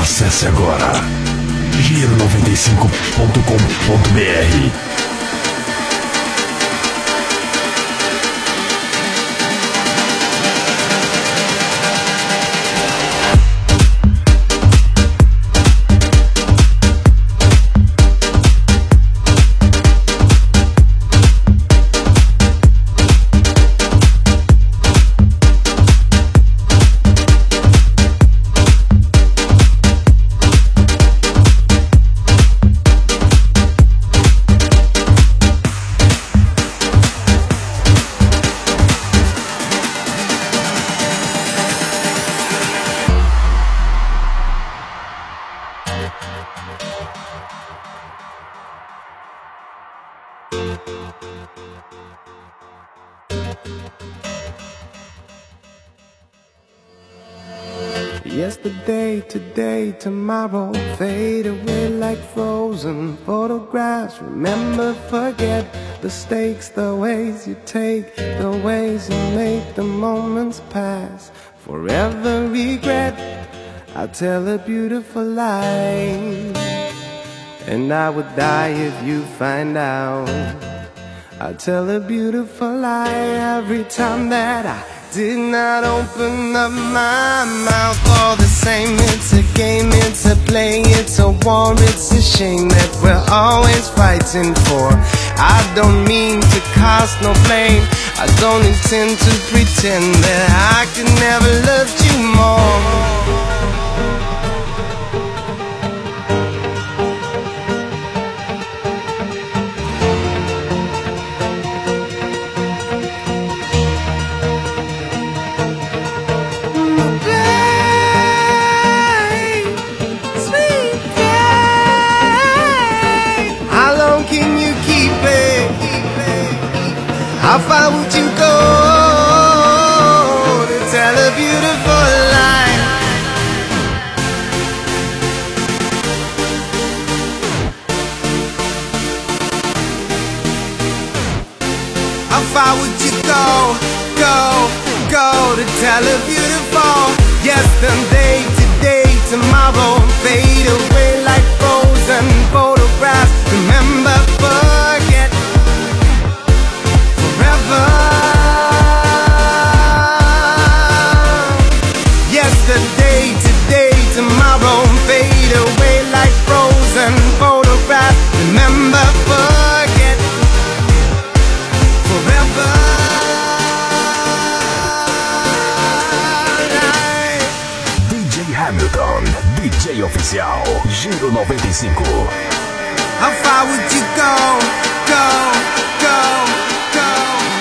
Acesse agora giro95.com.br. Yesterday, today, tomorrow fade away like frozen photographs. Remember, forget the stakes, the ways you take, the ways you make the moments pass. Forever regret, I tell a beautiful lie, and I would die if you find out. I tell a beautiful lie every time that I did not open up my mouth. All the same, it's a game, it's a play, it's a war, it's a shame that we're always fighting for. I don't mean to cast no blame, I don't intend to pretend that I could never love you more. How far would you go to tell a beautiful lie? How far would you go to tell a beautiful yesterday, today, tomorrow fade away like frozen photographs. Remember, forget. Yesterday, today, tomorrow fade away like frozen photographs. Remember, forget, forever. DJ Hamilton, DJ oficial, Giro 95. How far would you go, go, go, go?